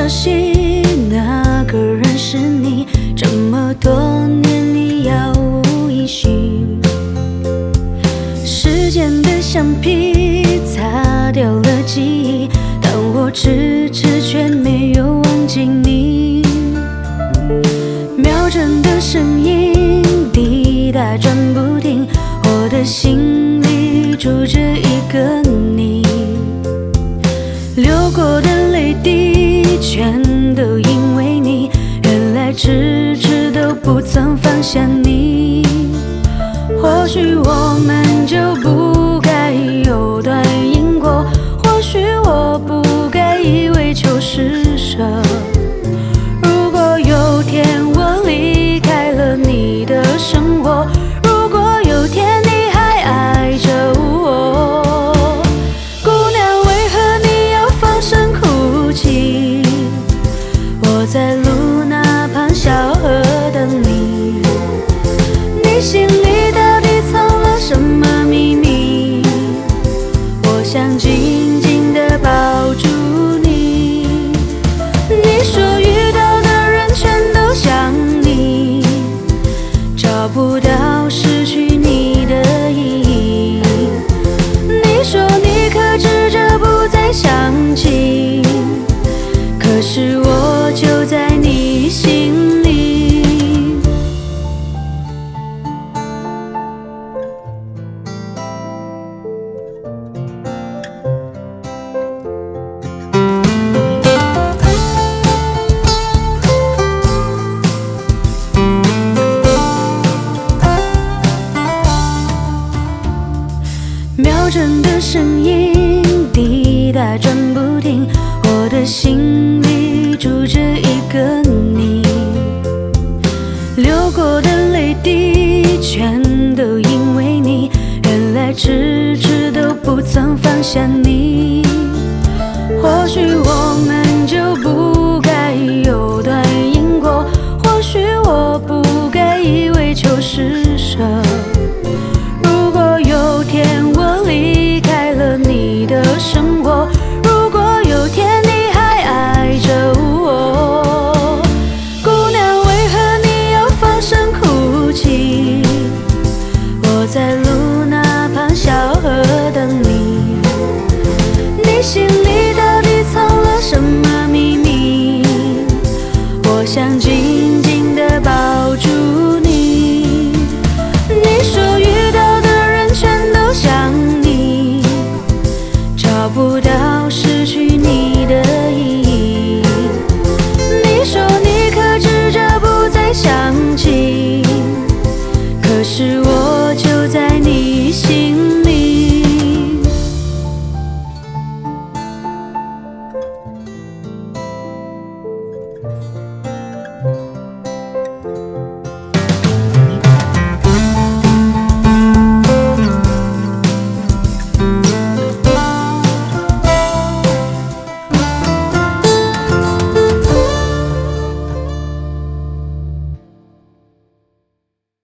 消息，那个人是你，这么多年你杳无音讯。时间的橡皮擦掉了记忆，但我迟迟却没有忘记你。秒针的声音滴答转不停，我的心里住着一个你。流过的泪滴全都因为你，原来迟迟都不曾放下你。或许我们就不该有段因果，或许我不该以为求施舍。如果有天我离开了你的生活，如果有天你还爱着我，姑娘，为何你要放声哭泣？我在路那旁小河等你，你心里到底藏了什么秘密？我想紧紧地抱住你。你说遇到的人全都像你，找不到失去你的意义。你说你克制着不再想起，可是我就在你心里。秒针的声音滴答转不停，我的心里住着一个你。流过的泪滴全都因为你，原来迟迟都不曾放下你。或许我们就不该有段因果，或许我不该以为求施舍。如果有天我离开了你的生活，如果有天你还爱着我，姑娘，为何你要放声哭泣？我在路那旁小河等你，你心里到底藏了什么秘密？我想紧紧地抱住你。你说遇到的人全都像你，找不到失去你的意义。你说你克制着不再想起，可是我就在你心里。